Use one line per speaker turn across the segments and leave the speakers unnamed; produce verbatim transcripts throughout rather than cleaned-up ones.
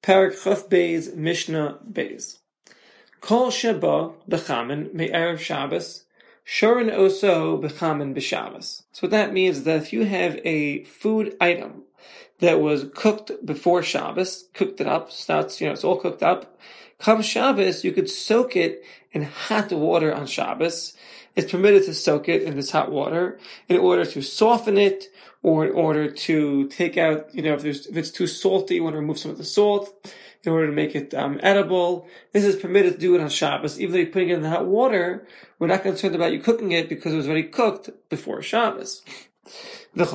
Parak Chaf Beis, Mishnah Beis. Kol sheba b'chamin me'erev Shabbos, shurin oso b'chamin b'Shabbos. So what that means is that if you have a food item that was cooked before Shabbos, cooked it up, starts, you know, it's all cooked up, come Shabbos, you could soak it in hot water on Shabbos. It's permitted to soak it in this hot water in order to soften it, or in order to take out, you know, if there's, if it's too salty, you want to remove some of the salt, in order to make it um, edible. This is permitted to do it on Shabbos. Even though you're putting it in the hot water, we're not concerned about you cooking it because it was already cooked before Shabbos. And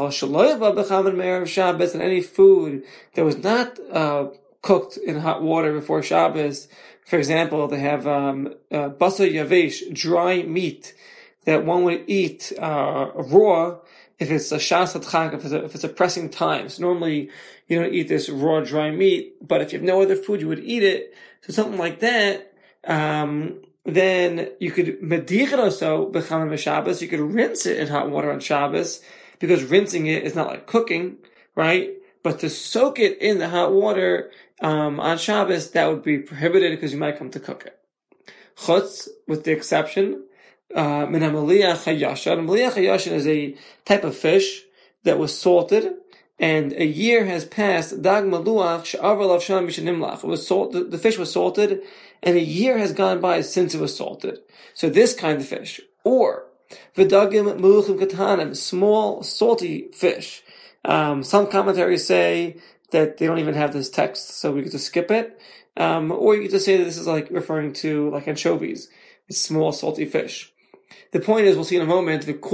any food that was not uh, cooked in hot water before Shabbos, for example, they have um, uh, basar yavesh, dry meat, that one would eat uh, raw if it's a shas chag, if it's a, if it's a pressing time. So normally you don't eat this raw, dry meat, but if you have no other food, you would eat it. So something like that, um, then you could medir it also b'chamin b'Shabbos. You could rinse it in hot water on Shabbos, because rinsing it is not like cooking, right? But to soak it in the hot water um, on Shabbos, that would be prohibited because you might come to cook it. Chutz, with the exception, uh, min ha-meliyach hayashan. Meliyach hayashan is a type of fish that was salted, and a year has passed. Dag maluach she'avar lav shana mishenimlach. It was salt. The fish was salted, and a year has gone by since it was salted. So this kind of fish, or v'dagim meluchim katanim, small salty fish. Um, some commentaries say that they don't even have this text, so we get to skip it. Um, or you get to say that this is like referring to like anchovies. It's small salty fish. The point is, we'll see in a moment, the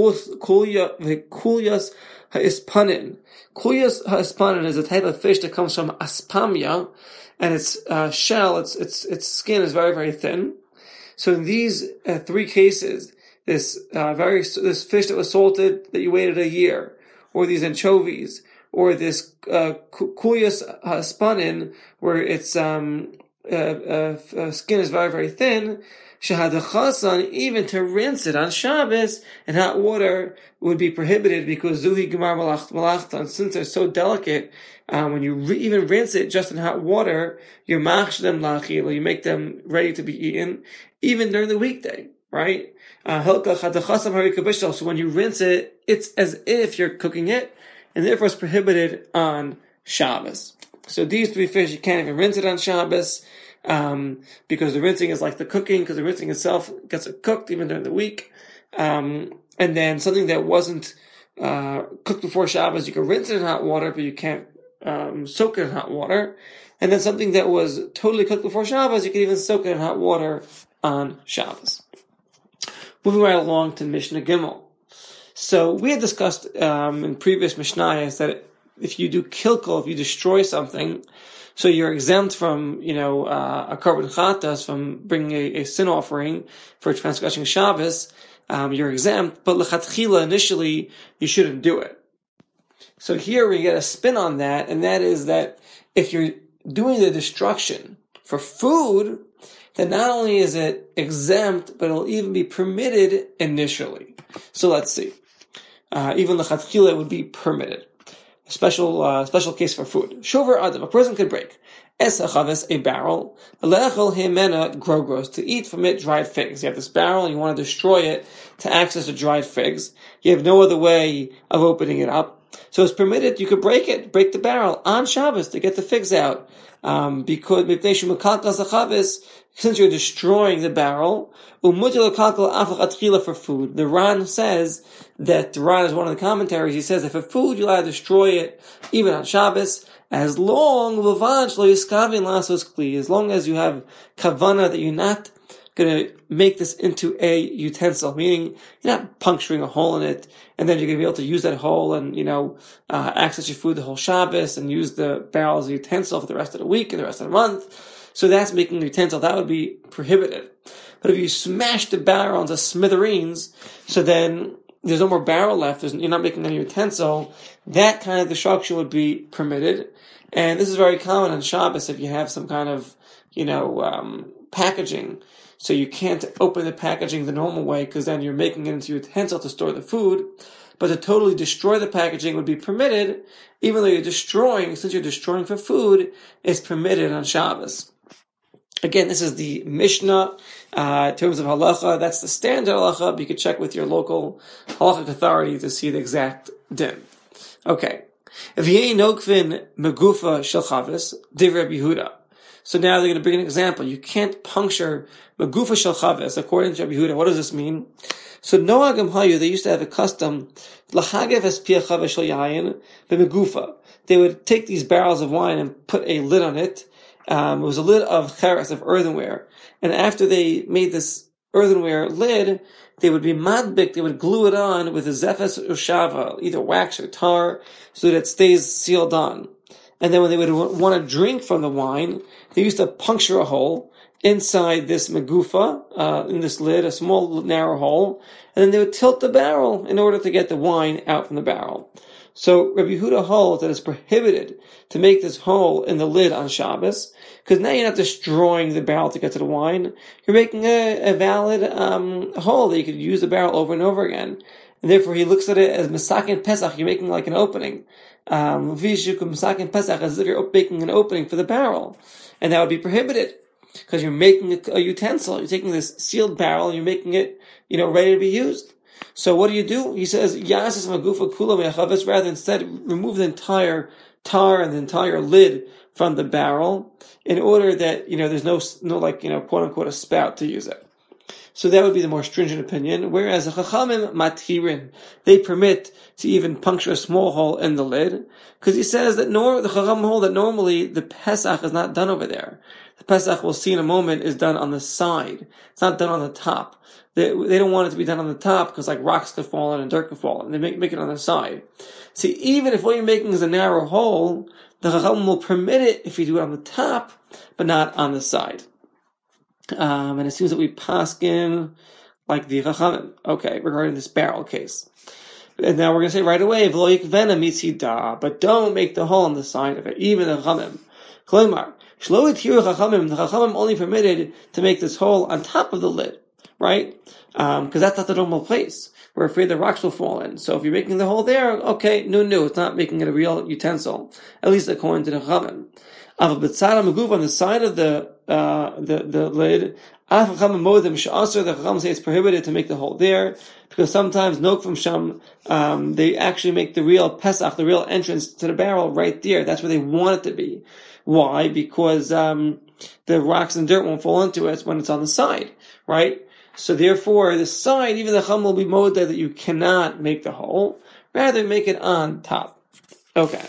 kulyas ha'ispanin. Kulyas ha'ispanin is a type of fish that comes from aspamia, and its uh, shell, its its its skin is very, very thin. So in these uh, three cases, this uh, very this fish that was salted that you waited a year, or these anchovies, or this uh, kulyas ha'ispanin, where its um, uh, uh, uh, skin is very, very thin, shahadachasan, even to rinse it on Shabbos in hot water would be prohibited, because zuhi gemar malacht malachtan, since they're so delicate, um, when you re- even rinse it just in hot water, you mach them lachil, you make them ready to be eaten, even during the weekday, right? Uh, so when you rinse it, it's as if you're cooking it, and therefore it's prohibited on Shabbos. So these three fish, you can't even rinse it on Shabbos, um, because the rinsing is like the cooking, because the rinsing itself gets it cooked even during the week. Um, and then something that wasn't uh, cooked before Shabbos, you can rinse it in hot water, but you can't um, soak it in hot water. And then something that was totally cooked before Shabbos, you can even soak it in hot water on Shabbos. Moving right along to Mishnah Gimel. So we had discussed um, in previous Mishnayos that if you do kilkel, if you destroy something, so you're exempt from, you know, uh, a korban chatas, from bringing a, a sin offering for transgressing Shabbos. Um, you're exempt, but lechatchila, initially, you shouldn't do it. So here we get a spin on that, and that is that if you're doing the destruction for food, then not only is it exempt, but it'll even be permitted initially. So let's see. Uh, even lechatchila would be permitted. A special, uh, special case for food. Shover adam, a person could break. Es hachaves, a barrel. Lechel hemena grogros, to eat from it dried figs. You have this barrel and you want to destroy it to access the dried figs. You have no other way of opening it up. So it's permitted, you could break it, break the barrel on Shabbos to get the figs out. Um, because, since you're destroying the barrel, for food. The Ran says that, the Ran is one of the commentaries, he says that for food you'll have to destroy it even on Shabbos, as long, as long as you have kavana that you're not going to make this into a utensil, meaning you're not puncturing a hole in it, and then you're going to be able to use that hole and, you know, uh, access your food the whole Shabbos and use the barrel as a utensil for the rest of the week and the rest of the month. So that's making a utensil. That would be prohibited. But if you smash the barrel into smithereens, so then there's no more barrel left, there's, you're not making any utensil, that kind of destruction would be permitted. And this is very common on Shabbos if you have some kind of, you know, um, packaging. So you can't open the packaging the normal way, because then you're making it into a utensil to store the food. but to totally destroy the packaging would be permitted, even though you're destroying, since you're destroying for food, it's permitted on Shabbos. Again, this is the Mishnah, uh, in terms of halacha. That's the standard halacha, but you could check with your local halachic authority to see the exact din. Okay. If Yehi Nokvin Megufa Shel Chavis, Divrei Rabbi Yehuda. So now they're going to bring an example. You can't puncture Megufa Shel Chavis, according to Rabbi Yehuda. What does this mean? So Noagam Hayu, they used to have a custom, Lachagev Es Pia Chavis Shel Yayin, Megufa. They would take these barrels of wine and put a lid on it. Um, it was a lid of cheres, of earthenware. And after they made this earthenware lid, they would be madbik, they would glue it on with a zefes or shava, either wax or tar, so that it stays sealed on. And then when they would want to drink from the wine, they used to puncture a hole inside this megufa, uh, in this lid, a small narrow hole, and then they would tilt the barrel in order to get the wine out from the barrel. So Rabbi Yehuda holds that it's prohibited to make this hole in the lid on Shabbos, because now you're not destroying the barrel to get to the wine. You're making a, a valid um, hole that you could use the barrel over and over again. And therefore he looks at it as Masakin Pesach, you're making like an opening. Um, Masakin Pesach, as if you're making an opening for the barrel. And that would be prohibited, because you're making a, a utensil. You're taking this sealed barrel and you're making it, you know, ready to be used. So what do you do? He says, Yasis Magufa Kula Mechavis, rather instead remove the entire tar and the entire lid from the barrel in order that, you know, there's no, no like, you know, quote unquote a spout to use it. So that would be the more stringent opinion. Whereas the Chachamim Matirin, they permit to even puncture a small hole in the lid, because he says that nor, the Chachamim hold that normally the Pesach is not done over there. The Pesach, we'll see in a moment, is done on the side. It's not done on the top. They, they don't want it to be done on the top because like rocks could fall in and dirt could fall in. They make, make it on the side. See, even if what you're making is a narrow hole, the Chachamim will permit it if you do it on the top, but not on the side. Um, and it seems that we paskin like the Chachamim. Okay, regarding this barrel case. And now we're going to say right away, V'lo yikvena mitzida, but don't make the hole on the side of it, even the Chachamim. Klomar, shlo itiru Chachamim, the Chachamim only permitted to make this hole on top of the lid, right? Um, because that's not the normal place. We're afraid the rocks will fall in. So if you're making the hole there, okay, no, no, it's not making it a real utensil, at least according to the Chachamim. Av b'tzara meguv, on the side of the uh, the the lid, af Chachamim modem she'aser, the Chachamim say it's prohibited to make the hole there, because sometimes nok from sham, um, they actually make the real Pesach, the real entrance to the barrel right there. That's where they want it to be. Why? Because um, the rocks and dirt won't fall into it when it's on the side, right? So therefore, the side, even the Chachamim will be modeh that you cannot make the hole, rather make it on top. Okay.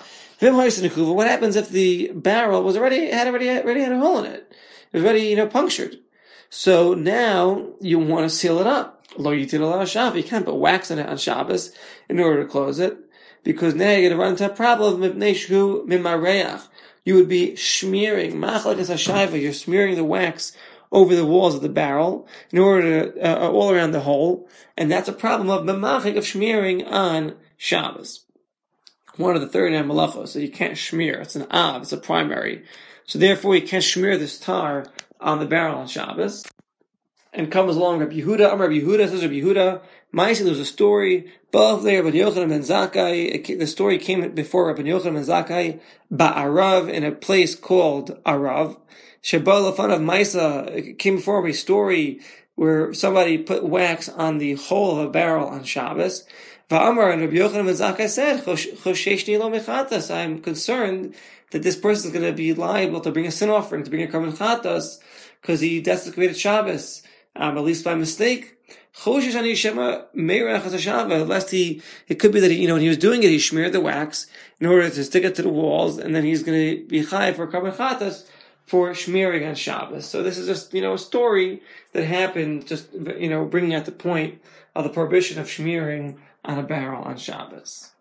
What happens if the barrel was already had already already had a hole in it? It was already, you know, punctured. So now you want to seal it up. Lo yitin ala shav. You can't put wax in it on Shabbos in order to close it, because now you're going to run into a problem of mibnei shu mimareach. You would be smearing machlekes hashayva. You're smearing the wax over the walls of the barrel in order to uh, all around the hole, and that's a problem of memachik of smearing on Shabbos. One of the third and malachos, so you can't smear. It's an av, it's a primary. So therefore you can't smear this tar on the barrel on Shabbos. And comes along Rabbi Yehuda, Amar Rabbi Yehuda, says Rabbi Yehuda, Ma'aseh, there was a story, above there, Rabbi Yochanan ben Zakkai, the story came before Rabbi Yochanan ben Zakkai, Ba'arav, in a place called Arav. Shebal Lafan of Maisa, came before a story where somebody put wax on the hole of a barrel on Shabbos. Va'amar, and Rabbi Yochanan ben Zakkai said, Chosheshni lo mechatas, I'm concerned that this person is going to be liable to bring a sin offering, to bring a korban chatas, because he desecrated Shabbos, um, at least by mistake. Choshesh ani shema meirach hashavah, lest he, it could be that he, you know, when he was doing it, he smeared the wax in order to stick it to the walls, and then he's going to be chai for korban chatas for smearing on Shabbos. So this is just, you know, a story that happened, just, you know, bringing out the point of the prohibition of smearing on a barrel on Shabbos.